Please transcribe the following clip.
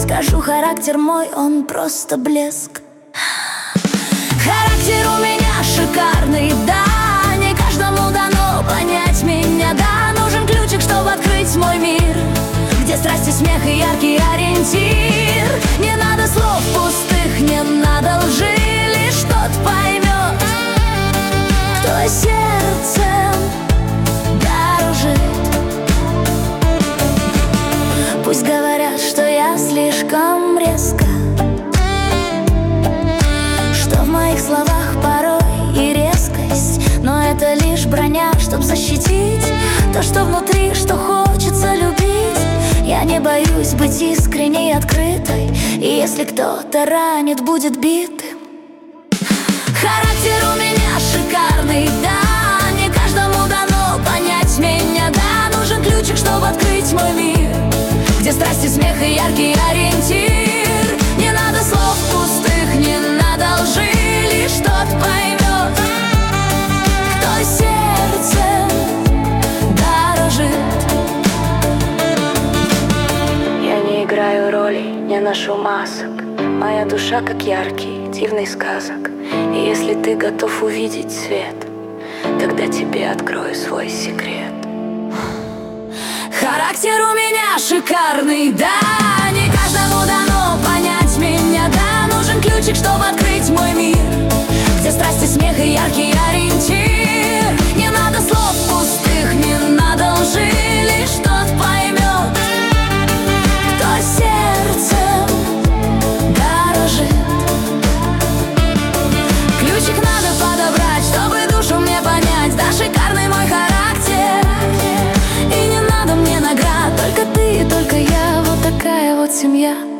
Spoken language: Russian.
Скажу, характер мой, он просто блеск. Характер у меня шикарный, да. Не каждому дано понять меня, да. Нужен ключик, чтобы открыть мой мир, где страсти, смех и яркий ориентир. Не надо слов пустых, не надо лжи, лишь тот поймет, кто сердцем дорожит. Пусть говорят, что я слишком резко, что в моих словах порой и резкость, но это лишь броня, чтоб защитить то, что внутри, что хочется любить. Я не боюсь быть искренней и открытой, и если кто-то ранит, будет битым. Характер у меня шикарный, да. Не каждому дано понять меня, да. Нужен ключик, чтобы открыть мой мир, где страсти, смех и яркий ориентир. Не надо слов пустых, не надо лжи, лишь тот поймет, кто сердцем дорожит. Я не играю роли, не ношу масок. Моя душа как яркий, дивный сказок. И если ты готов увидеть свет, тогда тебе открою свой секрет. Характер у меня шикарный, да. Не каждому дано понять меня, да. Нужен ключик, чтобы открыть мой мир, где страсти, смех и яркий ориентир. Не надо слов пустых, не надо лжи, лишь тот поймет, кто сердцем дорожит. Ключик надо подобрать, чтобы душу мне понять, да, шикарный мой характер. И не надо мне наград, только ты и только я, вот такая вот семья.